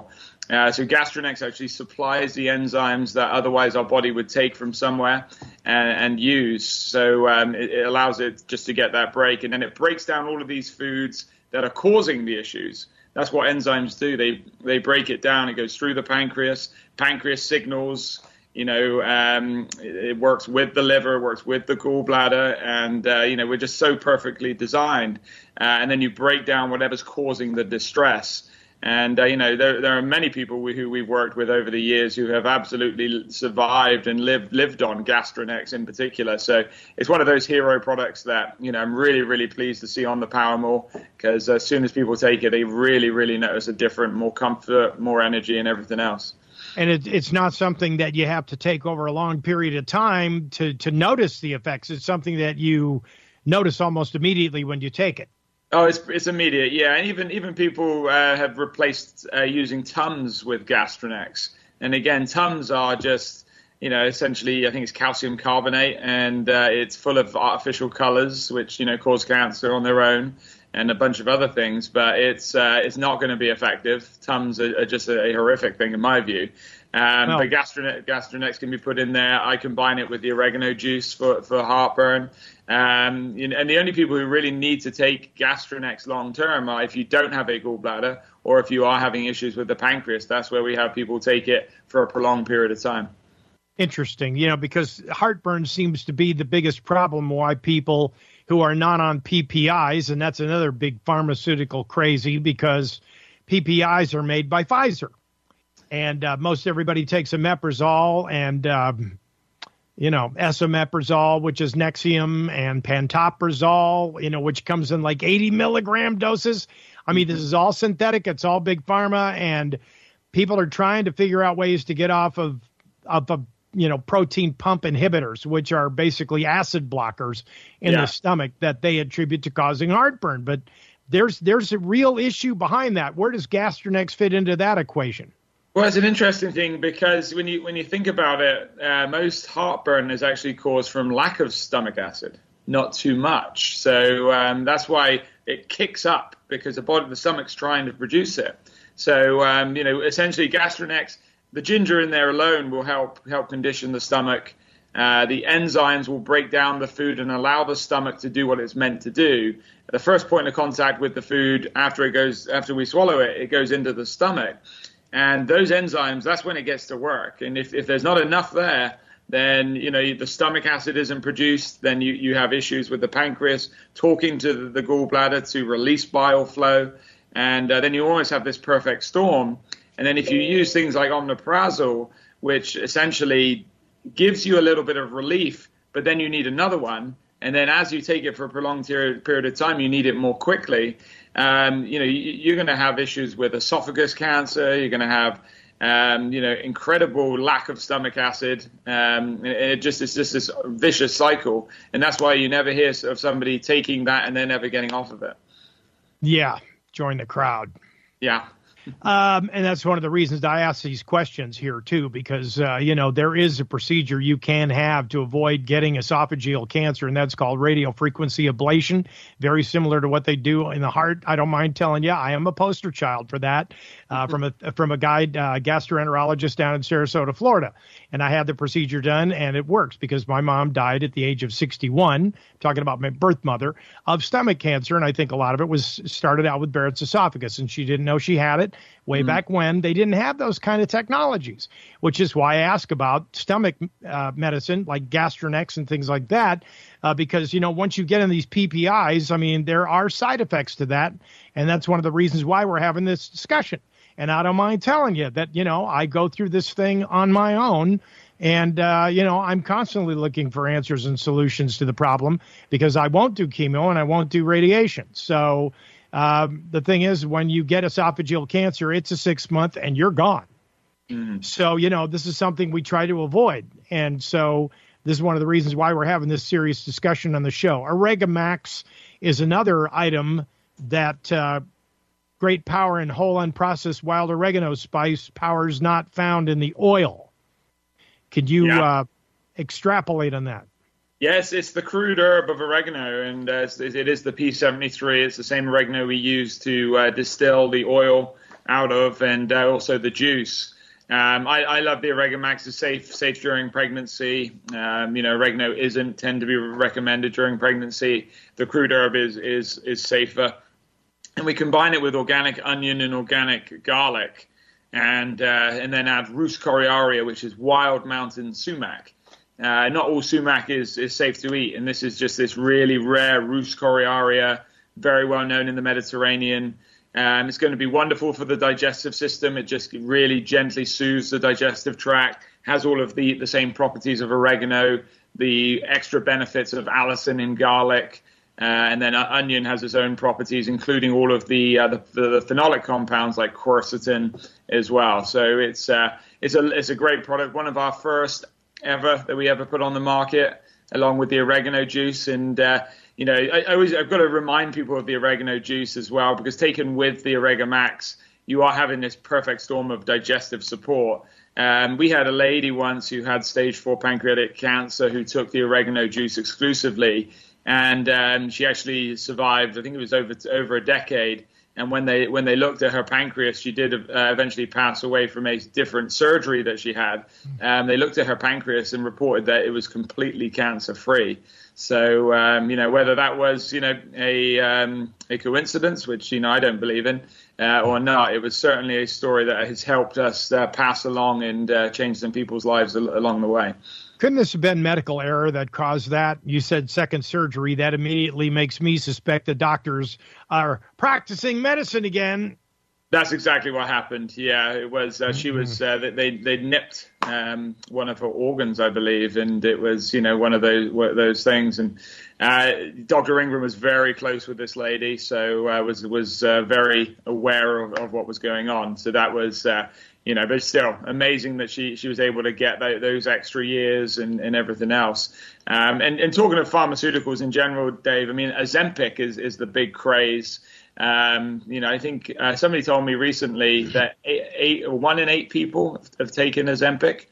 So Gastronex actually supplies the enzymes that otherwise our body would take from somewhere and use. So it allows it just to get that break. And then it breaks down all of these foods that are causing the issues. That's what enzymes do. They break it down. It goes through the pancreas. Pancreas signals, it works with the liver, it works with the gallbladder. And, we're just so perfectly designed. And then you break down whatever's causing the distress. And, there are many people who we've worked with over the years who have absolutely survived and lived on Gastronex in particular. So it's one of those hero products that, I'm really, really pleased to see on the Power Mall, because as soon as people take it, they really, really notice a different, more comfort, more energy and everything else. And it's not something that you have to take over a long period of time to notice the effects. It's something that you notice almost immediately when you take it. Oh, it's immediate, yeah. And even people have replaced using Tums with Gastronex. And again, Tums are just, essentially, I think it's calcium carbonate, and it's full of artificial colors, which, cause cancer on their own, and a bunch of other things. But it's not going to be effective. Tums are just a horrific thing, in my view. But Gastronex can be put in there. I combine it with the oregano juice for heartburn. And the only people who really need to take Gastronex long term are if you don't have a gallbladder or if you are having issues with the pancreas. That's where we have people take it for a prolonged period of time. Interesting, because heartburn seems to be the biggest problem why people who are not on PPIs, and that's another big pharmaceutical crazy, because PPIs are made by Pfizer. And most everybody takes omeprazole and, esomeprazole, which is Nexium, and pantoprazole, which comes in like 80 milligram doses. I mean, this is all synthetic. It's all big pharma. And people are trying to figure out ways to get off of protein pump inhibitors, which are basically acid blockers in the stomach that they attribute to causing heartburn. But there's a real issue behind that. Where does Gastronex fit into that equation? Well, it's an interesting thing, because when you think about it, most heartburn is actually caused from lack of stomach acid, not too much. So that's why it kicks up, because the stomach's trying to produce it. So essentially Gastronex, the ginger in there alone will help condition the stomach. The enzymes will break down the food and allow the stomach to do what it's meant to do. The first point of contact with the food after we swallow it, it goes into the stomach. And those enzymes, that's when it gets to work. And if there's not enough there, then, the stomach acid isn't produced. Then you have issues with the pancreas talking to the gallbladder to release bile flow. And then you almost have this perfect storm. And then if you use things like omeprazole, which essentially gives you a little bit of relief, but then you need another one. And then as you take it for a prolonged period of time, you need it more quickly. You're going to have issues with esophagus cancer. You're going to have, incredible lack of stomach acid. It's just this vicious cycle. And that's why you never hear of somebody taking that and then never getting off of it. Yeah. Join the crowd. Yeah. And that's one of the reasons I ask these questions here, too, because, there is a procedure you can have to avoid getting esophageal cancer, and that's called radiofrequency ablation, very similar to what they do in the heart. I don't mind telling you, I am a poster child for that from a guy, gastroenterologist down in Sarasota, Florida. And I had the procedure done, and it works because my mom died at the age of 61, talking about my birth mother, of stomach cancer. And I think a lot of it started out with Barrett's esophagus, and she didn't know she had it. Way back when they didn't have those kind of technologies, which is why I ask about stomach medicine like Gastronex and things like that, because, once you get in these PPIs, I mean, there are side effects to that. And that's one of the reasons why we're having this discussion. And I don't mind telling you that, I go through this thing on my own. And, I'm constantly looking for answers and solutions to the problem, because I won't do chemo and I won't do radiation. So the thing is, when you get esophageal cancer, it's a 6-month and you're gone. Mm-hmm. So, this is something we try to avoid. And so this is one of the reasons why we're having this serious discussion on the show. Oregamax is another item that great power in whole unprocessed wild oregano spice, power is not found in the oil. Could you extrapolate on that? Yes, it's the crude herb of oregano, and it is the P73. It's the same oregano we use to distill the oil out of, and also the juice. I love the Oregamax. It's safe during pregnancy. Oregano isn't tend to be recommended during pregnancy. The crude herb is safer, and we combine it with organic onion and organic garlic, and then add Rhus coriaria, which is wild mountain sumac. Not all sumac is safe to eat, and this is just this really rare Rhus coriaria, very well known in the Mediterranean. It's going to be wonderful for the digestive system. It just really gently soothes the digestive tract, has all of the same properties of oregano, the extra benefits of allicin in garlic, and then onion has its own properties, including all of the phenolic compounds like quercetin as well. So it's a great product, one of our first ever that we ever put on the market, along with the oregano juice. And I've got to remind people of the oregano juice as well, because taken with the Oregamax, you are having this perfect storm of digestive support. We had a lady once who had stage 4 pancreatic cancer who took the oregano juice exclusively, and she actually survived. I think it was over a decade. And when they looked at her pancreas, she did eventually pass away from a different surgery that she had. They looked at her pancreas and reported that it was completely cancer-free. So, whether that was, a coincidence, which, I don't believe in, or not, it was certainly a story that has helped us pass along and change some people's lives along the way. Couldn't this have been medical error that caused that? You said second surgery. That immediately makes me suspect the doctors are practicing medicine again. That's exactly what happened. Yeah, it was. She was. They nipped one of her organs, I believe, and it was, one of those things. And Dr. Ingram was very close with this lady, so was very aware of what was going on. So that was. But still amazing that she was able to get those extra years and everything else. And talking of pharmaceuticals in general, Dave, I mean, Ozempic is the big craze. I think somebody told me recently that 1 in 8 people have taken Ozempic.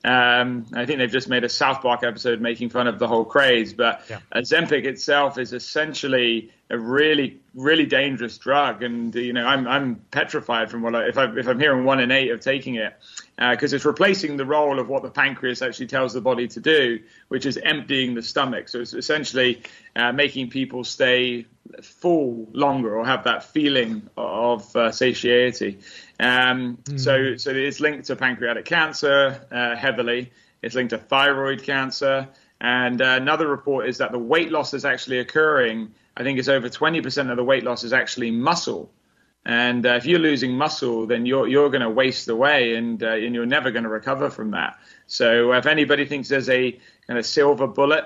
I think they've just made a South Park episode making fun of the whole craze, but Ozempic itself is essentially a really, really dangerous drug. And, I'm petrified from if I'm hearing 1 in 8 of taking it, because it's replacing the role of what the pancreas actually tells the body to do, which is emptying the stomach. So it's essentially making people stay full longer or have that feeling of satiety. So it's linked to pancreatic cancer heavily. It's linked to thyroid cancer. And another report is that the weight loss is actually occurring. I think it's over 20% of the weight loss is actually muscle. And if you're losing muscle, then you're going to waste away, and you're never going to recover from that. So if anybody thinks there's a kind of silver bullet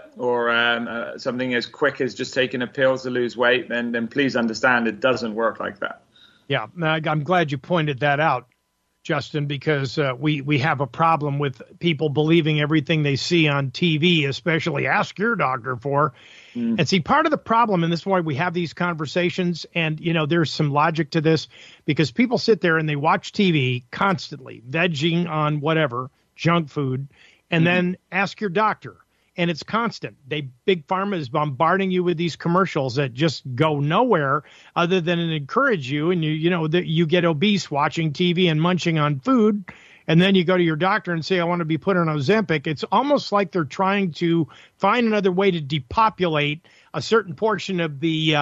or something as quick as just taking a pill to lose weight, then please understand it doesn't work like that. Yeah, I'm glad you pointed that out, Justin, because we have a problem with people believing everything they see on TV, especially Ask Your Doctor for. And see, part of the problem, and this is why we have these conversations, and, there's some logic to this, because people sit there and they watch TV constantly, vegging on whatever, junk food, and then Ask Your Doctor. And it's constant. Big Pharma is bombarding you with these commercials that just go nowhere other than to encourage you. And you get obese watching TV and munching on food. And then you go to your doctor and say, I want to be put on Ozempic. It's almost like they're trying to find another way to depopulate a certain portion of the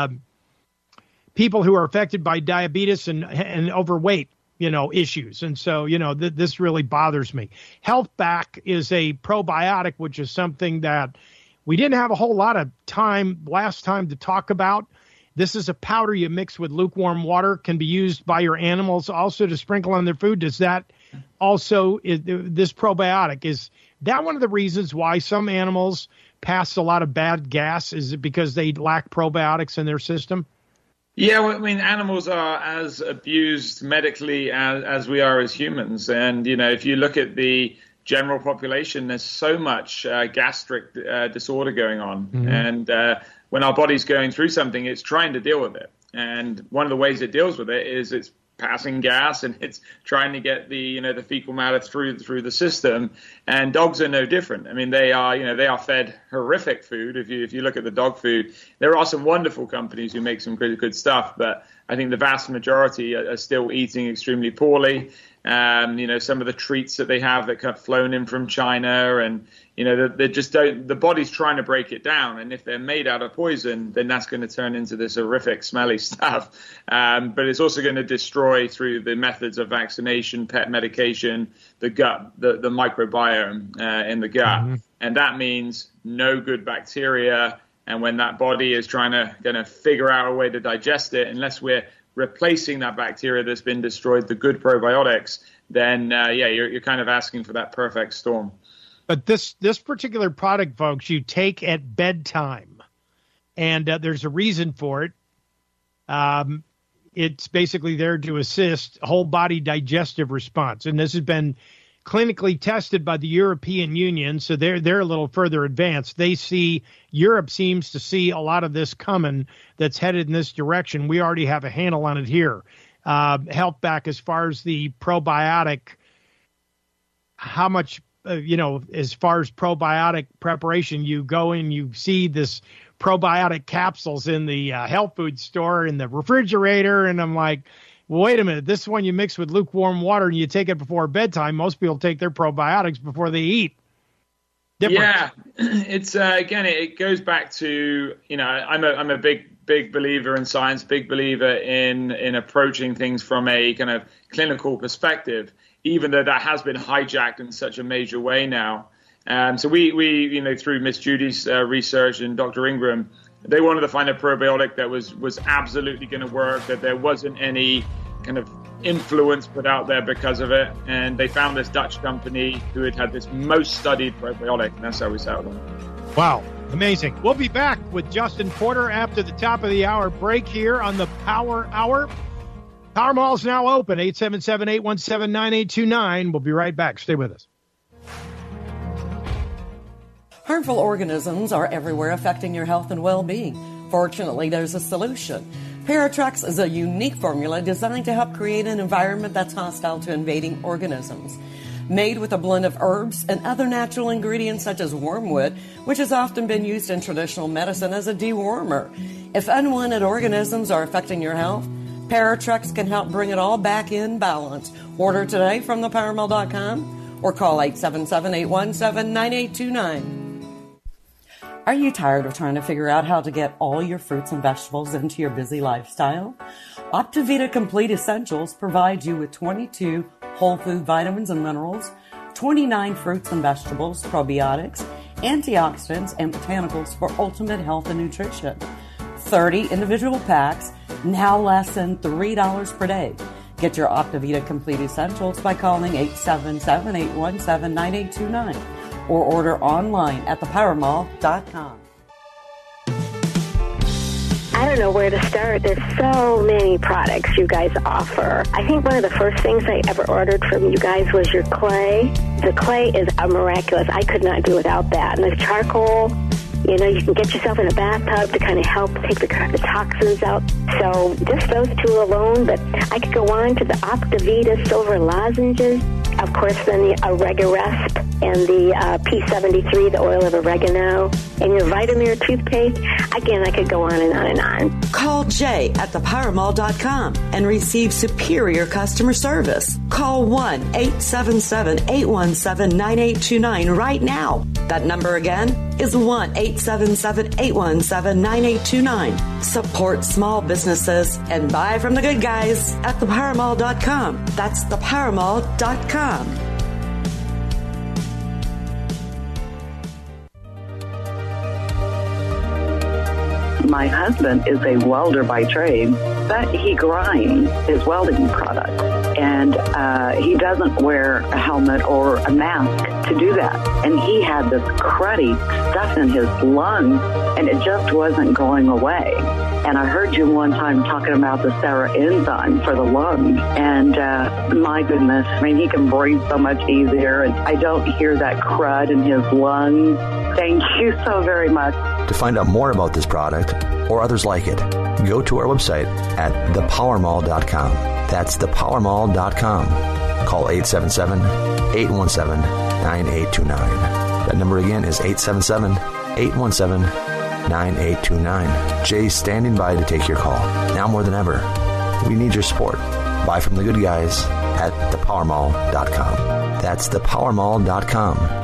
people who are affected by diabetes and overweight, issues. And so, this really bothers me. Health Back is a probiotic, which is something that we didn't have a whole lot of time last time to talk about. This is a powder you mix with lukewarm water, can be used by your animals also to sprinkle on their food. Does that also, this probiotic, is that one of the reasons why some animals pass a lot of bad gas? Is it because they lack probiotics in their system? Yeah, well, I mean, animals are as abused medically as we are as humans. And, if you look at the general population, there's so much gastric disorder going on. And when our body's going through something, it's trying to deal with it. And one of the ways it deals with it is it's passing gas and it's trying to get the fecal matter through the system. And dogs are no different. I mean, they are fed horrific food. If you look at the dog food, there are some wonderful companies who make some really good stuff, but I think the vast majority are still eating extremely poorly. Some of the treats that they have that have flown in from China, and they just don't. The body's trying to break it down, and if they're made out of poison, then that's going to turn into this horrific, smelly stuff. But it's also going to destroy through the methods of vaccination, pet medication, the gut, the microbiome in the gut, and that means no good bacteria. And when that body is trying to figure out a way to digest it, unless we're replacing that bacteria that's been destroyed, the good probiotics, then you're kind of asking for that perfect storm. But this particular product, folks, you take at bedtime, and there's a reason for it. It's basically there to assist whole body digestive response, and this has been clinically tested by the European Union, so they're a little further advanced. Europe seems to see a lot of this coming that's headed in this direction. We already have a handle on it here. Health back as far as the probiotic, how much, as far as probiotic preparation, you go in, you see this probiotic capsules in the health food store in the refrigerator, and I'm like, well, wait a minute, this one you mix with lukewarm water and you take it before bedtime. Most people take their probiotics before they eat. Different. Yeah, it's again, it goes back to, I'm a big believer in science, big believer in approaching things from a kind of clinical perspective, even though that has been hijacked in such a major way now. So we through Miss Judy's research and Dr. Ingram, they wanted to find a probiotic that was absolutely going to work, that there wasn't any kind of influence put out there because of it. And they found this Dutch company who had this most studied probiotic, and that's how we settled on it. Wow, amazing. We'll be back with Justin Porter after the top of the hour break here on the Power Hour. Power Mall's now open, 877-817-9829. We'll be right back. Stay with us. Harmful organisms are everywhere, affecting your health and well-being. Fortunately, there's a solution. Paratrex is a unique formula designed to help create an environment that's hostile to invading organisms. Made with a blend of herbs and other natural ingredients such as wormwood, which has often been used in traditional medicine as a dewormer. If unwanted organisms are affecting your health, Paratrex can help bring it all back in balance. Order today from thepowermill.com or call 877-817-9829. Are you tired of trying to figure out how to get all your fruits and vegetables into your busy lifestyle? Optivita Complete Essentials provides you with 22 whole food vitamins and minerals, 29 fruits and vegetables, probiotics, antioxidants, and botanicals for ultimate health and nutrition. 30 individual packs, now less than $3 per day. Get your Optivita Complete Essentials by calling 877-817-9829. or order online at thepowermall.com. I don't know where to start. There's so many products you guys offer. I think one of the first things I ever ordered from you guys was your clay. The clay is miraculous. I could not do without that. And the charcoal, you can get yourself in a bathtub to kind of help take the toxins out. So just those two alone, but I could go on to the Optivita Silver Lozenges. Of course, then the Oregaresp and the P73, the oil of oregano, and your Vitamir toothpaste. Again, I could go on and on and on. Call Jay at thepowermall.com and receive superior customer service. Call 1-877-817-9829 right now. That number again is 1-877-817-9829. Support small businesses and buy from the good guys at thepowermall.com. That's thepowermall.com. My husband is a welder by trade, but he grinds his welding product. And he doesn't wear a helmet or a mask to do that. And he had this cruddy stuff in his lungs, and it just wasn't going away. And I heard you one time talking about the Sarah enzyme for the lungs. And my goodness, he can breathe so much easier. And I don't hear that crud in his lungs. Thank you so very much. To find out more about this product or others like it, go to our website at thepowermall.com. That's thepowermall.com. Call 877-817-9829. That number again is 877-817-9829. Jay's standing by to take your call. Now more than ever, we need your support. Buy from the good guys at thepowermall.com. That's thepowermall.com.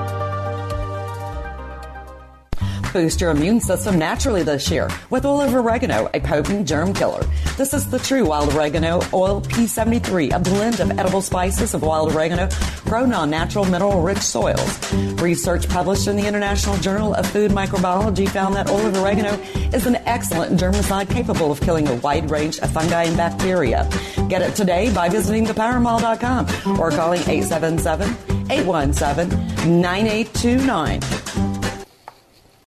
Boost your immune system naturally this year with oil of oregano, a potent germ killer. This is the true wild oregano oil P73, a blend of edible spices of wild oregano grown on natural mineral-rich soils. Research published in the International Journal of Food Microbiology found that oil of oregano is an excellent germicide capable of killing a wide range of fungi and bacteria. Get it today by visiting thepowermall.com or calling 877-817-9829.